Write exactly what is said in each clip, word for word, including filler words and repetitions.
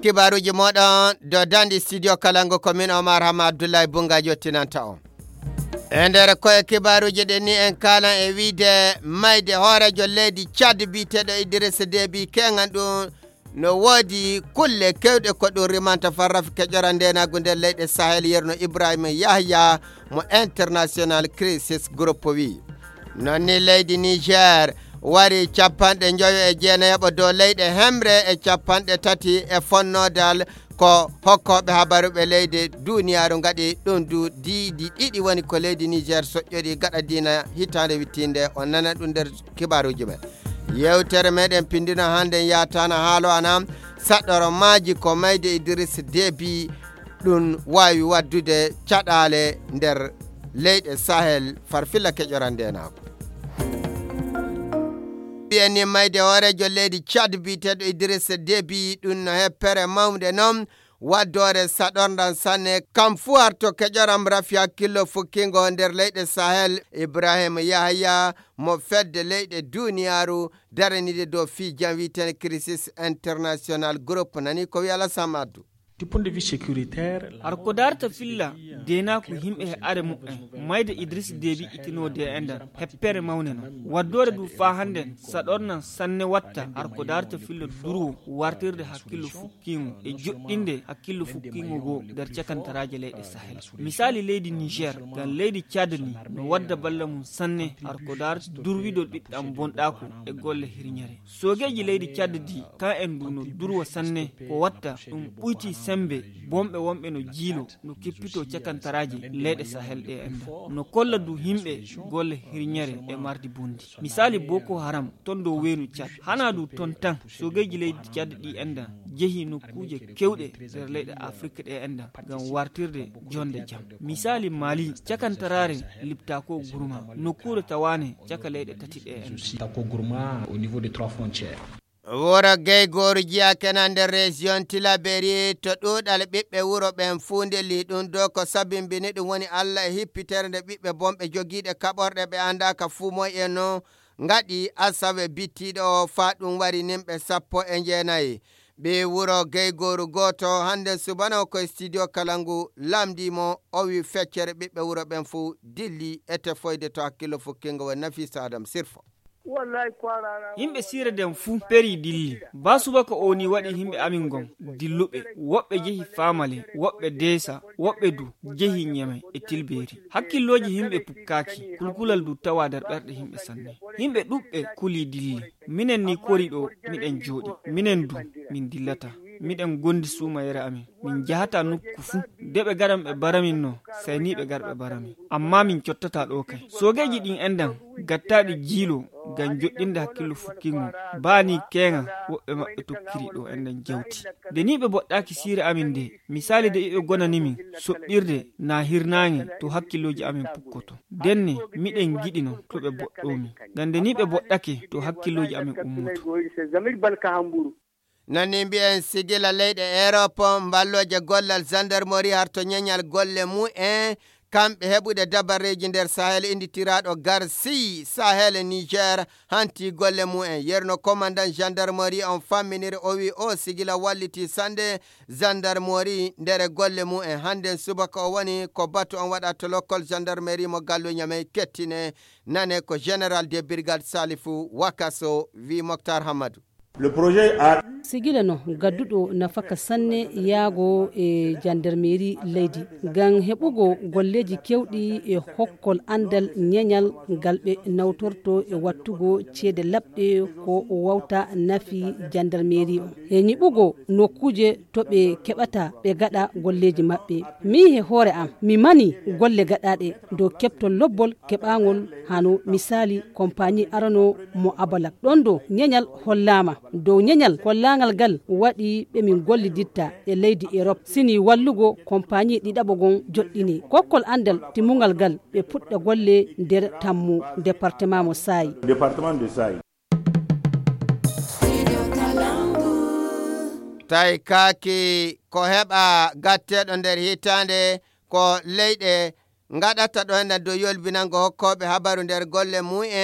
kibaruji moɗon do dandi studio Kalangu komin Omar Hama Abdoulaye Bunga jottinanta on e nder koye kibaruji ɗen ni en kalan e wiide mayde hoorejo leydi Tchad biteɗo Idrissa Déby kengan ɗum no woodi kulle kewɗe ko ɗum rimanta farrafi keƴora ndenagu nder leyɗe Sahel yerno Ibrahima Yahya mo International Crisis Group wi nonni leydi Niger wari capanɗe joyo e jeenayoɓo dow leyɗe hemre e capanɗe tati e fonnodal ko hokkoɓe habaruɓe leydi duniyaru gaɗi ɗum du diidi ɗiɗi woni ko leydi Niger soƴƴori gaɗa dina hitande wittinde on nana ɗum nder kibaruji men yewtere meɗen pindino hande yatana haalo anam saɗɗoro maaji ko mayde Idrissa Déby ɗum wawi waddude caɗale nder leyɗe Sahel farfilla keƴora ndenako ɓiyani mayde horejo leydi Tchad biteɗo Idrissa Déby ɗum no heppere mawde noon waddore saɗordan sanne kam fu harto keƴoram rafi hakkillo fukkingo nder leyɗe Sahel Ibrahima Yahya mo fedde leyɗe duniyaru daranide dow fijan witen Crisis International Group nani ko wi Alassane Amadou du point de vue sécuritaire ar ko darta filla dena ko himɓe he are mu'en mayde Idrissa Déby itinode e nder heppere mawne no waddore du fa hande saɗornan sanne watta ar ko darta filla duru wartirde hakkillo fukkingo e joɗɗinde hakkillo fukkingo go nder cakantaraje leyɗe Sahel misali leydi Niger gan leydi Tchad ni no wadda balla mum sanne ar ko darta durwidol ɓiɗɗam bonɗako e golle hirñere sogeji leydi Tchad di ka en du no durwa sanne ko watta ɗum ɓuyti sembe bombe wonɓe no jiilo no keppito cakantaraji leyɗe Sahel ɗe enda no kolla du himɓe golle hirñere e mardi bondi misali Boko Haram ton dow weenu Tchad hana du ton tan sogeji leydi Tchad ɗi enda jehi nokkuje kewɗe nder leyɗe Afrique ɗe enda ngam wartirde jonde jam misali Mali cakantarare liptako gurma nokkure tawane caka leyɗe tati ɗe enda au niveau des trois frontières. wuro Geygoru jiya kenan nder région Tilaberi to ɗuɗal ɓiɓɓe wuro ɓen fundeli ɗum do ko sabimbini ɗum woni Allah e hippitere nde ɓiɓɓe bomɓe jogiiɗe kaɓorɗe ɓe andaka fuu moy e no ngaɗi asawe bittiɗo fa ɗum wari nimɓe sappo e jeenayi ɓe wuro Geygoru goto hande subana ko studio Kalangu lamdimo o wi feccere ɓiɓɓe wuro ɓen fuu dilli e tefoyde to hakkillo fukkingo woni Nafisa Adam Sirfo yimɓe sire den fuu peri dilli ba subaka o ni waɗi himɓe amin gon dilluɓe woɓɓe jehi famale woɓɓe desa woɓɓe du jehi ñeme e tilberi hakkilloji himɓe pukkaki kulkulal du tawa nder ɓerɗe himɓe sanne himɓe ɗuɓɓe kuli dilli minen ni kori ɗo miɗen jooɗi minen du min dillata miɗen gondi sumayere amin min jahata nokku fuu deɓe garan ɓe baramin no sai ni ɓe gar ɓe barami amma min cottata ɗo kay sogeji ɗin endan gattaɗi jiilo gan joɗɗinde hakkillo fukkingo bani kenga woɓɓe maɓɓe tokkiri ɗo endan jawti de ni ɓe boɗɗaki sire amin de misali de ɓe gonanimin soɓɓirde na hirnange to hakkilloji amin pukkoto denne miɗen giɗi non to ɓe boɗɗomi gam de ni ɓe boɗɗake to hakkilloji amin ummoto nani mbiyen sigila leyɗe Europe mballoje gollal gendarmerie harto ñeñal golle mu'en kamɓe heɓude dabareji nder Sahel inditiraɗo Garci Sahel Niger hanti golle mu'en yerno commandant gendarmerie on famminiri o wi o sigila walliti sande gendarmerie nder golle mu'en hande subaka o woni ko batu on waɗa to local gendarmerie mo gallu ñamey kettine nane ko général de brigade Salifou Wakaso wi Mokhtar Hamadou. Le projet a sigila no gadduɗo nafaka sanne yaago e gendarmerie leydi gan heɓugo golleji kewɗi e hokkol andal ñeñal ngal ɓe nawtorto e wattugo ceede labɗe ko wawta nafi gendarmerie o e ñiɓugo nokkuje to ɓe keɓata ɓe gaɗa golleji maɓɓe mi he hoore am mi mani golle gaɗaɗe dow keɓtol lobbol keɓagol hano misali compagnie arano mo abalak ɗon do ñeñal hollama dow ñeñal hollagal gal waɗi ɓe min golliditta e leydi Europe sini wallugo compagnie ɗiɗaɓo gon joɗɗini kokkol andal timmugal gal ɓe puɗɗa golle nder tammu département mo Sayi département de Sayi tay kaki ko heɓa gatteɗo nder hitande ko leyɗe gaɗata ɗo henna dow yolbinango hokkoɓe habaru nder golle mu'en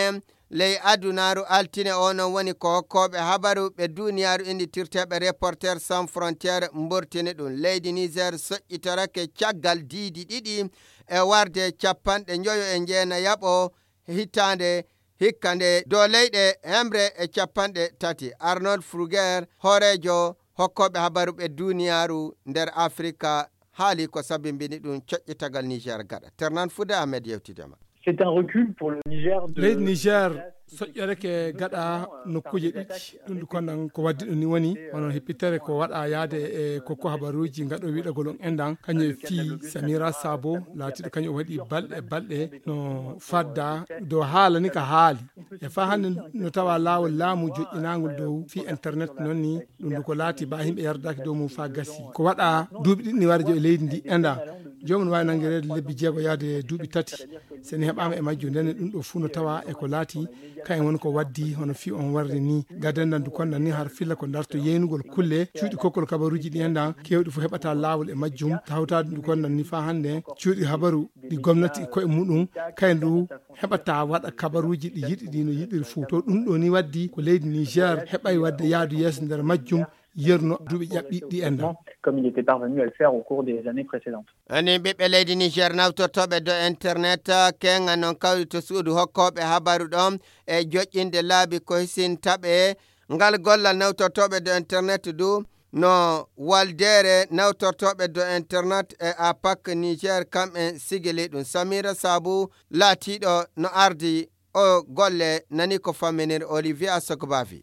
ley adunaru altine onon woni ko hokkoɓe habaru ɓe duniyaru inditirteɓe reporter sans frontiére mbortini ɗum. Leydi Niger soƴƴitorake caggal diidi ɗiɗi e warde capanɗe joyo e jeena yaɓo hitande hikkande dow leyɗe hemre e capanɗe tati. Arnold Fruger horejo hokkoɓe habaru ɓe duniyaru nder Afrika haali ko sabimbini ɗum coƴƴitagal Niger gaɗa. Ternan Foude Ahmed yewtidema. C'est un recul pour le Niger. Leydi Niger soƴƴoreke gaɗa nokkuje ɗiɗi ɗum ko nan ko waddi ɗum ni woni onon heppitere ko waɗa yaade e kokko habaruji gaɗo wiɗagol on endan kañum e fi Samira Sabo laatiɗo kañum o waɗi balɗe balɗe no fadda dow haala ni ka haali e fa hande no tawa laawol laamu joƴƴinagol dow fi internet noon ni ɗum ko laati ba yimɓe yardaki dow mum fa gasi ko waɗa duuɓi ɗiɗi ni warjo e leydi ndi enda jomum wawi nangguirede lebbi jeego yaade duuɓi tati sen heɓama e majjo nden ɗum ɗo fuu no tawa e ko laati kayen woni ko waddi hono fi on warde ni gaden du konda ni har filla ko darto yenugol kulle cuuɗi kokkol kabaruji ɗi endan kewɗi fo heɓata lawol e majjum tawtade du konda ni fa hande cuuɗi habaru ɗi gomnati koye muɗum kayen du heɓata waɗa kabaruji ɗi yiɗi ɗi no yiɗiri fuu to ɗum ɗo ni waddi ko leydi Niger heɓay wadde yaadu yeeso nder majjum yerno duuɓi ƴaɓɓiɗi endan comme il était parvenu à le faire au cours des années précédentes. Ani ɓiɓɓe leydi Niger nawtortoɓe do internet kenga non kawri to suudu hokkoɓe habaru ɗon e joƴƴinde laabi ko hisintaɓe ngal gollal nawtortoɓe do internet du no waldere nawtortoɓe do internet e apak Niger kamɓe sigili ɗum. Samira Sabu laatiɗo no ardi o golle nani ko famminir Olivier Asokbavi.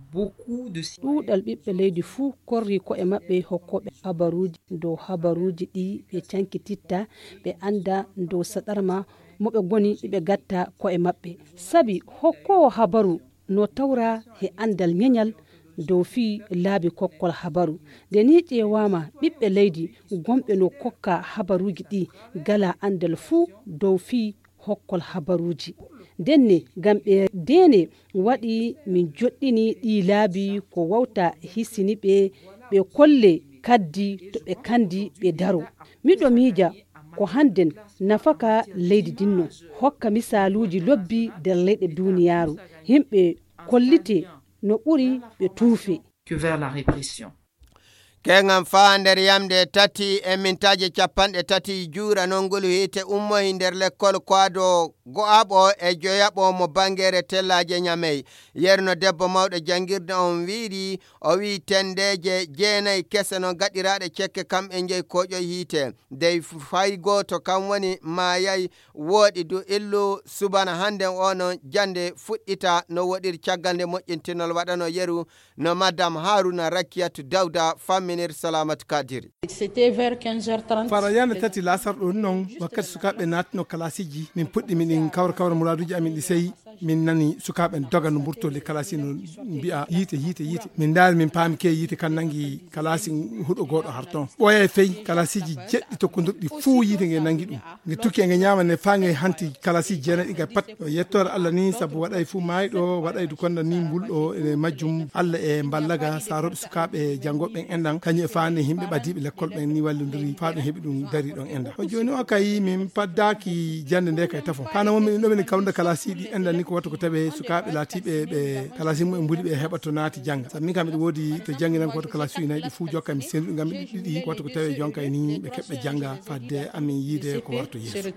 ɗuuɗal ɓiɓɓe leydi fuu korri ko e maɓɓe hokkoɓe habaruji dow habaruji ɗi ɓe cankititta ɓe anda dow saɗarma moɓe goni ɗiɓe gatta ko e maɓɓe sabi hokkowo habaru no tawra he andal ñeñal dow fi laabi kokkol habaru nde ni ƴewama ɓiɓɓe leydi gomɓe no kokka habaruji ɗi gala andal fuu dow fi hokkol habaruji denne gam ɓe dene waɗi min joɗɗini ɗi laabi ko wawta hissini ɓe ɓe kolle kaddi to ɓe kandi ɓe daro miɗo miija ko hannden nafaka leydi dinno hokka misaluji lobbi nder leyɗe duniyaru himɓe kollite no ɓuri ɓe tuufe que vers la répression. Kengam fa nder yamde tati e mintaje capanɗe tati juura non ngolu hite ummoyi nder l'école kwado go'aɓo e joyaɓo mo bangere tellaje ñamey yerno debbo mawɗo jangirde on wiiri o wi tendeje jeenayi kese no gaɗiraɗe cekke kamɓe jeeyi koƴoy hiite dey fay goto kam woni mayay wooɗi du illu subana hande ono jande fuɗɗita no woɗiri caggal nde moƴƴintinol waɗano yeru no madame Haruna Rakiyatu Dawda fammi Salamat Kadiri. C'était vers quinze heures trente. Fara yande tati lasar ɗo non wakkati sukaɓe natno kalasiji min puɗɗi min kawra kawra muraduji amin ɗi seyi min nani sukaɓe doga no mburtoli kalasi no mbi'a yite yite yite min daari min paami ke yite kan nangi kalasi huɗo goɗo harton ɓoya e fey kalasiji jeɗɗi tokkodurɗi fuu yite nge nangi ɗum nge tukki e nge ñamane fa nge hanti kalasiji jeenaɗi ga pat yettore Allah ni saabu waɗay fuu mayɗo waɗay du konda ni mbulɗo e majjum Allah e mballaga saroɓe sukaɓe jangoɓe enɗan kañum e fani himɓe ɓadiɓe l'école ɓen ni wallodiri fa ɗum heeɓi ɗum dari ɗon enda o joni o kay min paddaki jande nde kay tafo hana wonmin ɗo min kawda kalasi ɗi endan ni ko watta ko taɓe sukaɓe laatiɓe ɓe kalasi mum e mbuli ɓe heɓa to naati jangga sabu min kam miɗo woodi to jangginan ko watta kalasi uji nayyi ɗi fuu jokka mi sendi ɗum gam mi ɗiɗi ko watta ko tawi jonka e ni ɓe keɓɓe jangga fadde amin yiide ko warto yeeso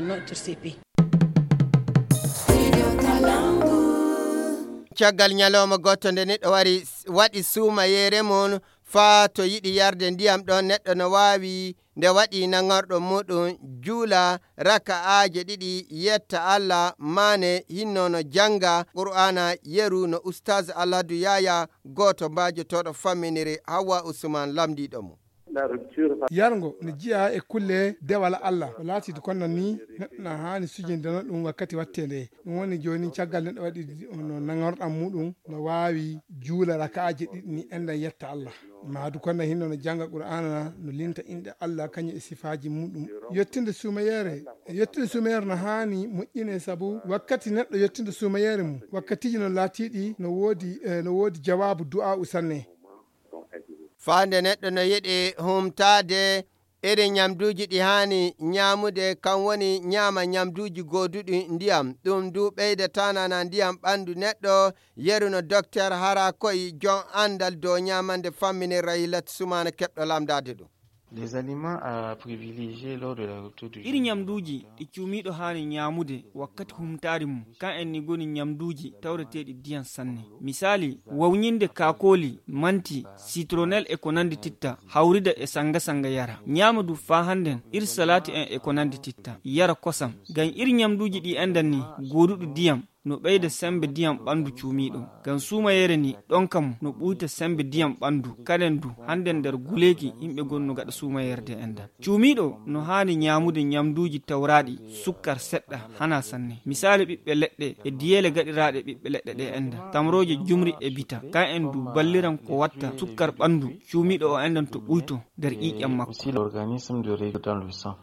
caggal ñalawma gotto nde neɗɗo wari waɗi suuma yere mum fa to yiɗi yarde ndiyam ɗon neɗɗo no wawi nde waɗi nagorɗo muɗum juula raka'aje ɗiɗi yetta Allah mane hinno no janga qur'ana yeru no oustaz Alhadu Yaya goto mbajotoɗo famminiri Hawa Ousmane lamdiɗo mo yargo ne jiya e kulle dewala Allah o laati ko non ni neɗɗo na hani sujindeno ɗum wakkati wattede ɗum woni joni caggal neɗɗo waɗi no nagorɗam muɗum no wawi juula rakaaje ɗiɗi ni enɗan yetta Allah maadu kono hinno no janga qur'ana no linta inde Allah kañum e sifaji muɗum yettinde sumayere yettinde sumayere no hani moƴƴine sabu wakkati neɗɗo yettinde sumayere mum wakkatiji no laatiɗi no woodi no woodi jawabu du'a usanne fande neɗɗo no yiɗi humtade irin nyamduji ɗi hani nyamude kan woni nyama nyamduji goduɗi ndiyam ɗum du ɓeyda tanana ndiyam ɓandu neɗɗo yeruno docteur hara koye jon andal dow nyamande famminira Yilat Sumana keɓɗo lamdade ɗum. Les aliments à privilégier lors de la rupture du iri nyamduji ɗi cuumiɗo hani nyamude wakkati humtari mum kan en ni goni nyamduji tawreteɗi diyan sanne. Misali wawnyinde kakoli, manti, citronelle e ko nandi titta hawrida e sanga sanga yara. Nyamadu fa handen ir salati en e ko nandi titta yara kosam. Gan iri nyamduji ɗi endan ni goduɗo diyam no ɓeyda sembe diyam ɓandu cuumiɗo gan sumayere ni ɗon kam no ɓuyta sembe diyam ɓandu kaden du handen nder guleki yimɓe gonno gaɗa sumayerde endan cuumiɗo no hani nyamude nyamduji tawraɗi sukkar seɗɗa hana sanne misali ɓiɓɓe leɗɗe e diyele gaɗiraɗe ɓiɓɓe leɗɗe ɗe endan tamroje jumri e bita ka en du balliran ko watta sukkar ɓandu cuumiɗo o endan to ɓuyto nder ƴiƴam makko. L'organisme de règle dans le sang.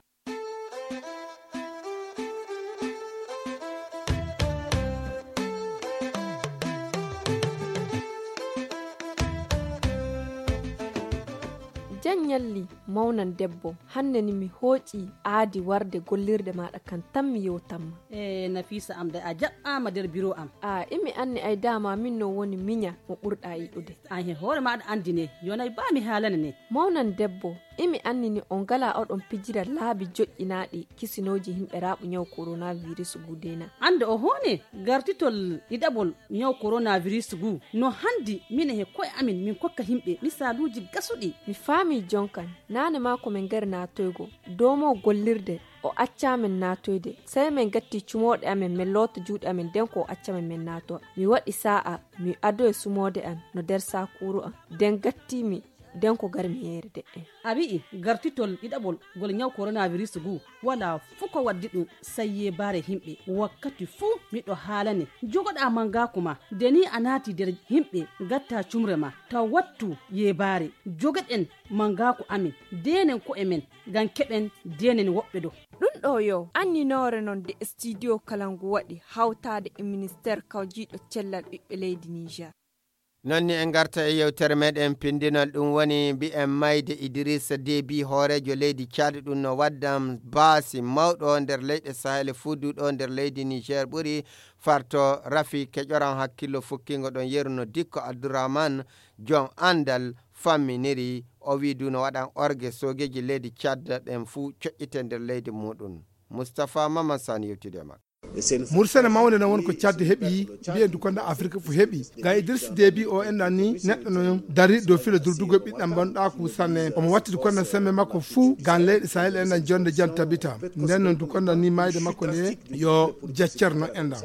Janyalli maunan debbo hande ni mi hoƴi aadi warde gollirde maɗa kan tan mi yewtamma. e Nafisa am da a jaɓɓama nder bureau am. a imi anni ay dama min no woni minya mo ɓurɗa yiɗude. an he hoore maɗa andine yonay ba mi haalana ne. Maunan debbo imi anni ni on gala oɗon pijira laabi joƴƴinaɗi kisinoji himɓe raɓu nyaw coronavirus gudena. ande o hone gartitol ɗiɗaɓol nyaw coronavirus gu no handi min he koye amin min kokka himɓe misaluji gasuɗi. mi faami jonkan nane ma ko min gari natoygo domo gollirde o accamen natoyde sai min gatti cumoɗe amen min loota juuɗe amen den ko o accamen min nato mi waɗi sa'a mi ado e sumode an no nder sakuru an den gattimi den ko gari mi yeere de en abi gartitol ɗiɗaɓol gol nyaw coronavirus gu wala fuko waddi ɗum sayye bare himɓe wakkati fuu miɗo haalane jogoɗa manga kuma deni a naati nder himɓe gatta cumre ma taw wattu yebare jogoɗen mangaku amin denen ko emen gan keɓen denen woɓɓe ɗo ɗum ɗo yo anninore non de studio kalangu waɗi hawtade e ministére kawjiɗo cellal ɓiɓɓe leydi Niger. nonni en garta e yewtere meɗen pindinol ɗum woni mbi'en mayde Idrissa Déby hoorejo leydi Tchad ɗum no waddam baasi mawɗo nder leyɗe Sahel fudduɗo nder leydi Niger ɓuri farto rafi keƴoran hakkillo fukkingo ɗon yeruno Dikko Abdourahmane jon andal famminiri o wi du no waɗan orgue sogeji leydi Tchad ɗen fuu coƴƴite nder leydi muɗum. Moustapha Maman Sani yewtude makko. mursene mawde no won ko cadde heeɓi mbiyen du konda afrique fo heeɓi ga Idriss Déby o enɗan ni neɗɗo no dari dow filo durdugo ɓiɗɗam banɗa ku sanne omo watti du konda sembe makko fuu gan leyɗe Sahel enɗan jonde jam tabita nden noon du konda ni mayde makko nde yo jaccerno enɗan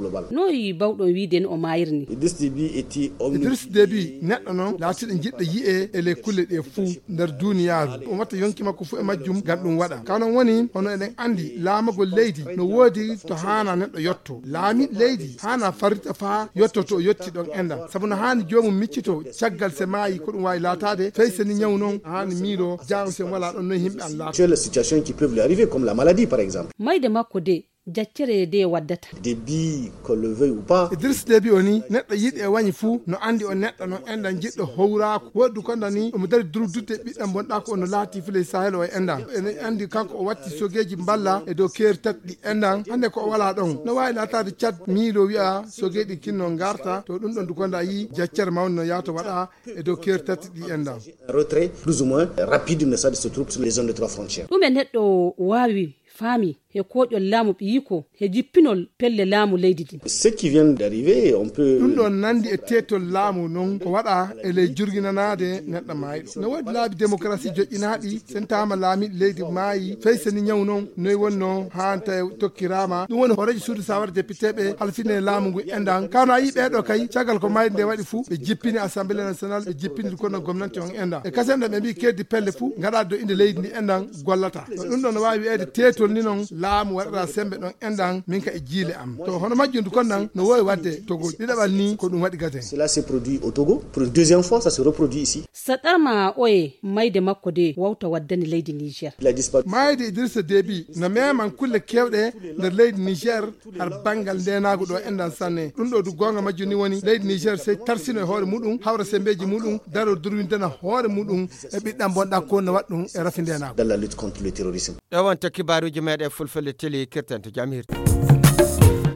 noyi bawɗon wiide ni o mayirni. Idriss Déby neɗɗo noon laatiɗo jiɗɗo yi'e ele kulle ɗe fuu nder duniyaru o watta yonki makko fuu e majjum gam ɗum waɗa kanon woni hono eɗen andi laamagol leydi no woodi to hana neɗɗo yotto laami leydi hana farita fa yotto to o yetti ɗon enɗan saabu no hani jomum miccito caggal se maayi ko ɗum wawi laatade fay seni ñaw noon hani miilo jang sen wala ɗon noon yimɓe an laata situation qui peuvent lui arriver comme la maladie par exemple mayde makko de jaccere de waddata Déby qu'on le veuille ou pas. Idriss Déby oni neɗɗo yiɗi e wañi fuu no andi o neɗɗo no enɗan jiɗɗo howrako woɗɗu konda ni omo dari durdude ɓiɗɗam bonɗa ko ono laati fule Sahel o e enɗan ene andi kanko o watti sogeji balla e dow keeri tati ɗi enɗan hande ko o wala ɗon no wawi latade Tchad miilo wiya sogeji kinno garta to ɗum ɗon du konda yi jaccere mawde no yaato waɗa e dow keeri tati ɗi enɗan retrait plus ou moins rapide de ces troupes sur les zones de trois frontières. ɗum e neɗɗo wawi faami he koƴol laamu ɓiyiko he jippinol pelle laamu leydi din. Ce qui vient d'arriver on peut ɗum ɗon nandi e tetol laamu noon ko waɗa e ley jurginanade neɗɗo maayiɗo no waɗi laabi démocratie joƴƴinaɗi sen tama laamiɗo leydi maayi fey seni ñaw noon noyi wonno hanta tokkirama ɗum woni horeji suudu sawara députéɓe halfine laamu ngu enɗan kawno a yi ɓeɗo kay caggal ko mayde nde waɗi fuu ɓe jippini assemblée nationale ɓe jippini kono gomnati on enɗan e kasem ɗan ɓe mbi keddi pelle fuu gaɗa do inde leydi ndi enɗan gollata ɗum ɗon no wawi wi'ede tetol ni noon laamu waɗa sembe ɗon endan min ka e jiile am to hono majjundu kon nan no wowi wadde Togo ɗiɗaɓal ni ko ɗum waɗi gaten. Cela s'est produit au Togo pour une deuxième fois, ça se reproduit ici. saɗama oye mayde makko de wawta waddani leydi Niger. mayde Idrissa Déby no meman kulle kewɗe nder leydi Niger har bangal ndenago ɗo endan sanne ɗum ɗo du gonga majjum ni woni leydi Niger sey tarsino e hoore muɗum hawra sembeji muɗum daro durwindena hoore muɗum e ɓiɗɗam bonɗa ko no waɗ ɗum e rafi ndenago dans la lutte contre le terrorisme. ɗo wonta kibaruji meɗe fulfulde télé kirtante jam hirde.